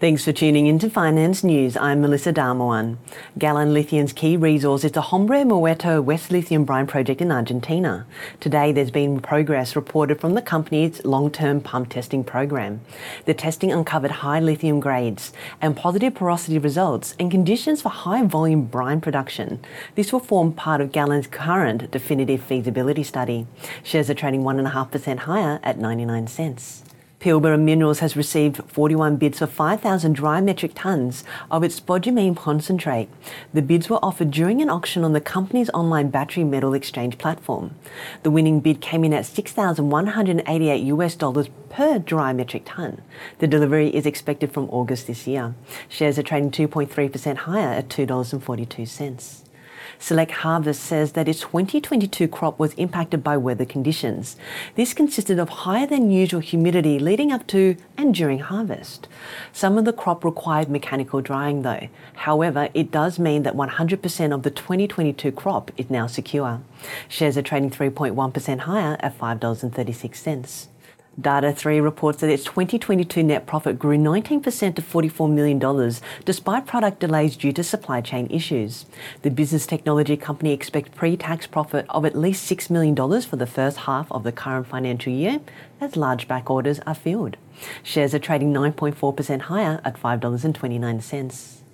Thanks for tuning into Finance News. I'm Melissa Darmowan. Galan Lithium's key resource is the Hombre Muerto West Lithium Brine project in Argentina. Today there's been progress reported from the company's long-term pump testing program. The testing uncovered high lithium grades and positive porosity results and conditions for high volume brine production. This will form part of Galan's current definitive feasibility study. Shares are trading 1.5% higher at 99 cents. Pilbara Minerals has received 41 bids for 5,000 dry metric tonnes of its spodumene concentrate. The bids were offered during an auction on the company's online battery metal exchange platform. The winning bid came in at $6,188 per dry metric tonne. The delivery is expected from August this year. Shares are trading 2.3% higher at $2.42. Select Harvest says that its 2022 crop was impacted by weather conditions. This consisted of higher than usual humidity leading up to and during harvest. Some of the crop required mechanical drying though. However, it does mean that 100% of the 2022 crop is now secure. Shares are trading 3.1% higher at $5.36. Data3 reports that its 2022 net profit grew 19% to $44 million despite product delays due to supply chain issues. The business technology company expects pre-tax profit of at least $6 million for the first half of the current financial year as large back orders are filled. Shares are trading 9.4% higher at $5.29.